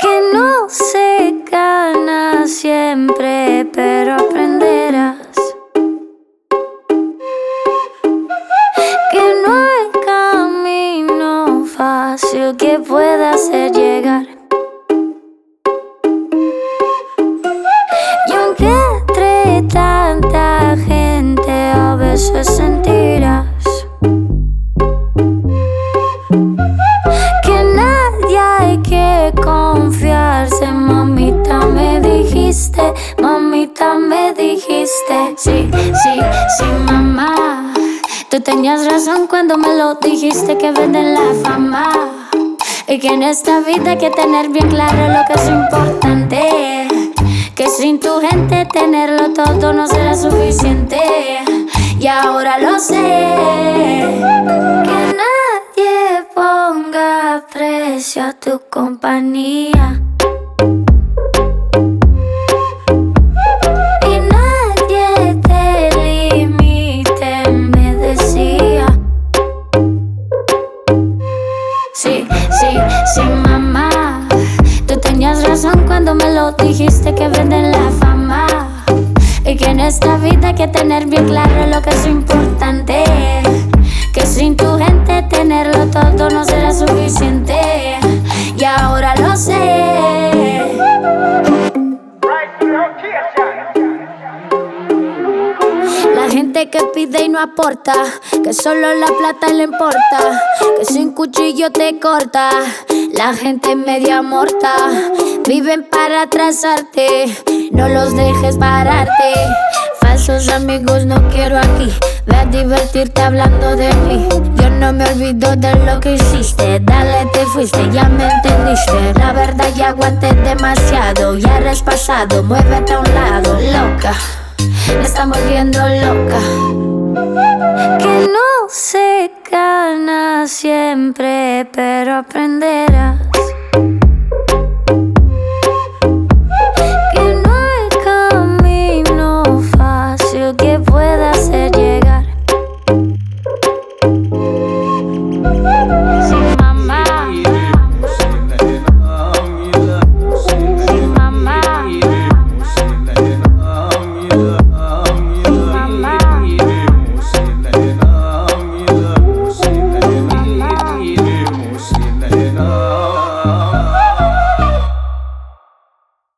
Que no se gana siempre, pero aprenderás. Que no hay camino fácil que pueda hacer llegar. Y aunque entre tanta gente a veces sentirás que nadie hay que confiarse, mamita me dijiste, mamita me dijiste. Sí, sí, sí, mamá, tú tenías razón cuando me lo dijiste, que venden la fama y que en esta vida hay que tener bien claro lo que es importante. Que sin tu gente tenerlo todo no será suficiente. Y ahora lo sé. Que nadie ponga precio a tu compañía. Y nadie te limite, me decía. Sí, sí, sí, mamá, tú tenías razón cuando me lo dijiste, que venden la fama y que en esta vida hay que tener bien claro lo que es importante. Que sin tu gente tenerlo todo no será suficiente. Y ahora lo sé. La gente que pide y no aporta, que solo la plata le importa, que sin cuchillo te corta. La gente media morta, viven para atrasarte, no los dejes pararte. Falsos amigos no quiero aquí, ve a divertirte hablando de mí. Yo no me olvido de lo que hiciste, dale te fuiste, ya me entendiste. La verdad ya aguanté demasiado, ya eres pasado, muévete a un lado, loca. Me están volviendo loca. Que no se gana siempre, pero aprenderás.